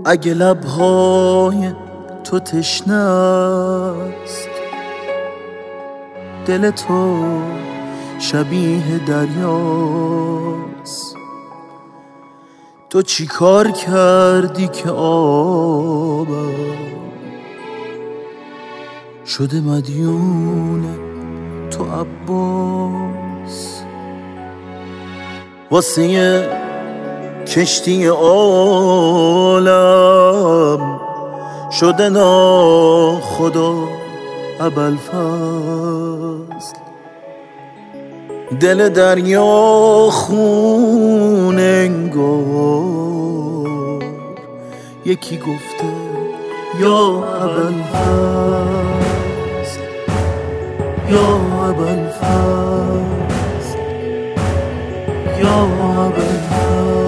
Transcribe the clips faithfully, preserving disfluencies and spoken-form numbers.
اگه لبهای تو تشنه است، دل تو شبیه دریاست. تو چی کار کردی که آبم شده مدیون تو عباس؟ واسه یه کشتی عالم شده ناخدا ابوالفضل. دل دریا خون انگار یکی گفته یا ابوالفضل، یا ابوالفضل، یا ابوالفضل.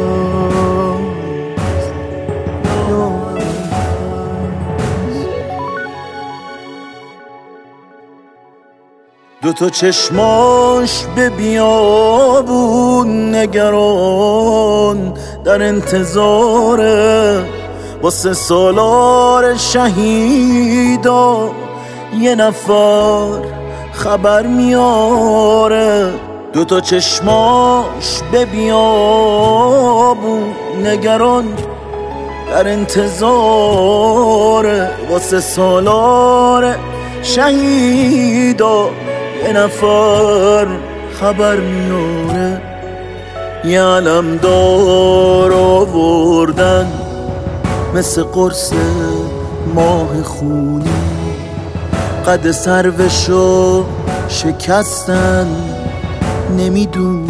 دو تا چشماش به بیابون نگران، در انتظاره واسه سالار شهیدا یه نفر خبر میاره. دو تا چشماش به بیابون نگران، در انتظاره واسه سالار شهیدا یه نفر خبر میاره. یه علمدار آوردن مثل قرص ماه خونی، قد سروشو شکستن. نمیدونی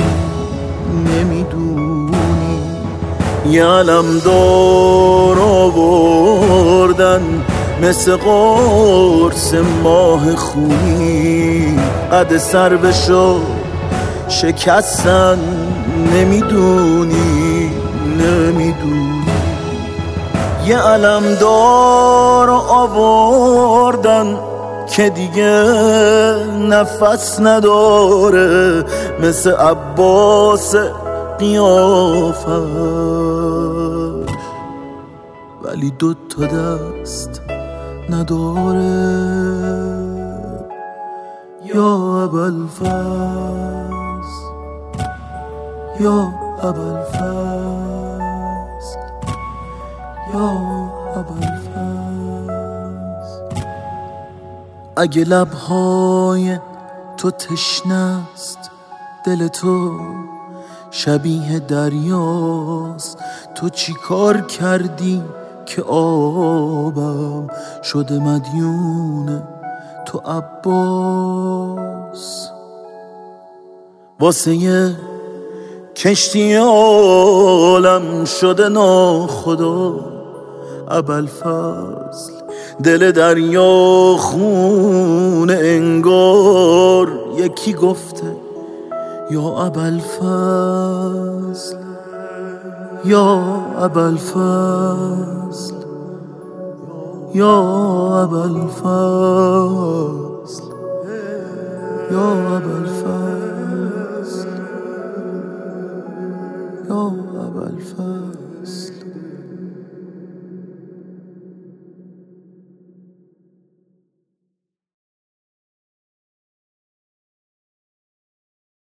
نمیدونی یه علمدار آوردن مثل قرص ماه خونی، قد سروشو شکستن. نمیدونی نمیدونی یه علمدار آوردن که دیگه نفس نداره، مثل عباس قیافش، ولی دو تا دست نداره. یا ابوالفضل، یا ابوالفضل، یا ابوالفضل. اگه لبهای تو تشنه است، دل تو شبیه دریاست. تو چی کار کردی که آبم شده مدیون تو عباس؟ واسه یه کشتی عالم شده ناخدا ابوالفضل. دل دریا خون انگار یکی گفته یا ابوالفضل، یا ابوالفضل، یا ابوالفضل، یا ابوالفضل، یا ابوالفضل.